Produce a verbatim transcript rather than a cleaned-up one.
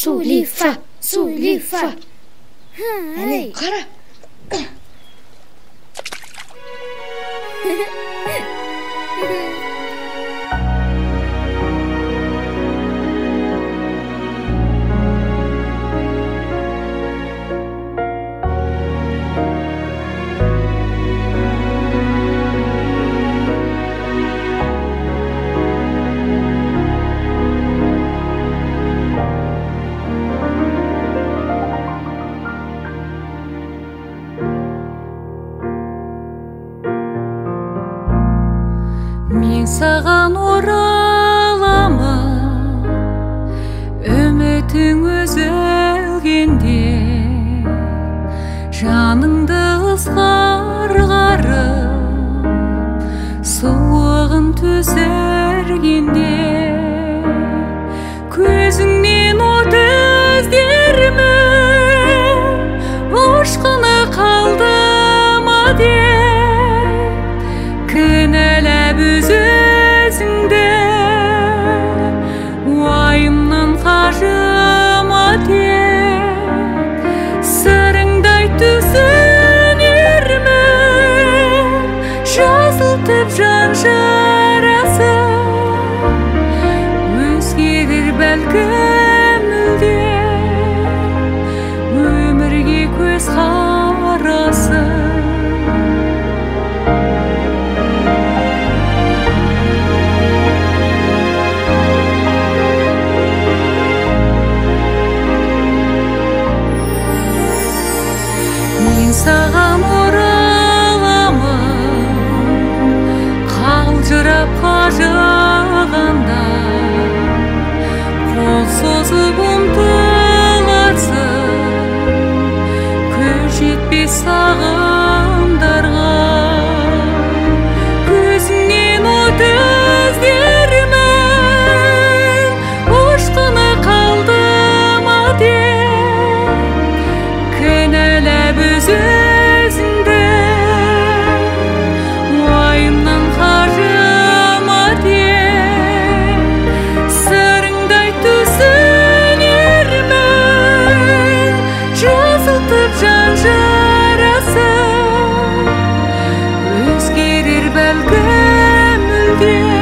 Сулифа, Сулифа. Әне, қара. Мен саған ораламын, үмітің үзілгенде, жаныңды ызғарғарып, суығын төсергенде, көзіңнен от іздермін, ұшқыны қалды ма деп, кінәлап өзіңді, уайымнан қажыма деп, сырыңдай түсінермін, жазылтып жан жарасын, өзгерер бәлкім мүлде, өмірге көз қарасын. Саған ораламын, қалжырап қажығанда, қол созып ұмтыласың, көз жетпес сағымдарға, көзіңнен от іздермін, ұшқыны қалды ма деп, кінәлап өзіңді, уайымнан қажыма деп, сырыңдай түсінермін, жазылтып жан жарасын, өзгерер бәлкім мүлде.